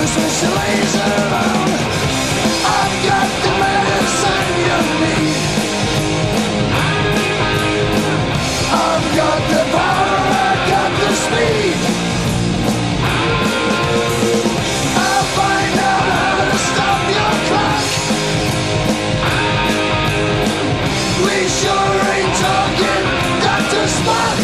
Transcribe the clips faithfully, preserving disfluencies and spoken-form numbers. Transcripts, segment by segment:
just when she lays around. I've got the medicine you need. I've got the power, I've got the speed. I'll find out how to stop your clock. We sure ain't talking Doctor Spock.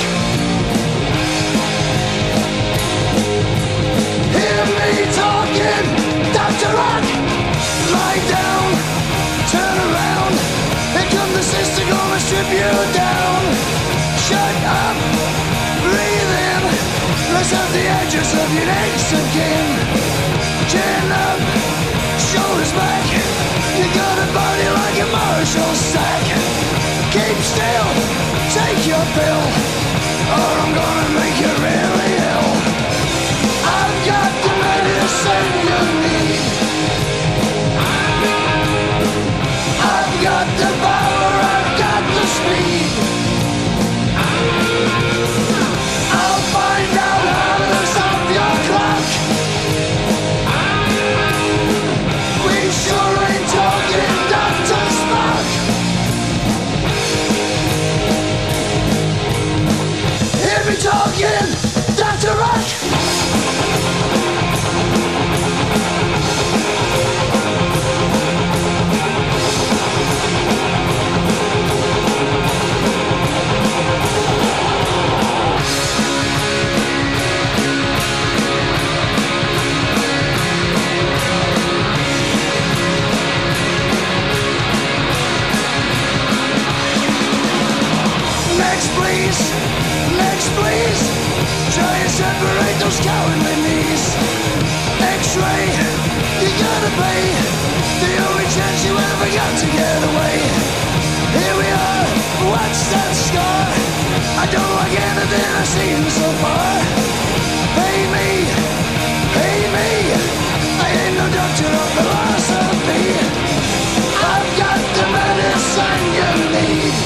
Hear me talking Doctor Rock. Lie down, turn around. Here come the sister gonna strip you down. Shut up, breathe in. Let's have the edges of your necks again. Chin up, shoulders back. You got a body like a Marshall sack. Keep still, take your pill, or I'm gonna make you really ill. I've got the medicine you need. I've got the power, I've got the speed. I'll find out how to stop your clock. We sure ain't talking Doctor Spock. Hear me talking Doctor Rock. Next please, next please. Try and separate those cowardly knees. X-ray, you gotta pay. The only chance you ever got to get away. Here we are, what's that scar? I don't like anything I've seen so far. Pay me, pay me. I ain't no doctor of philosophy. I've got the medicine you need.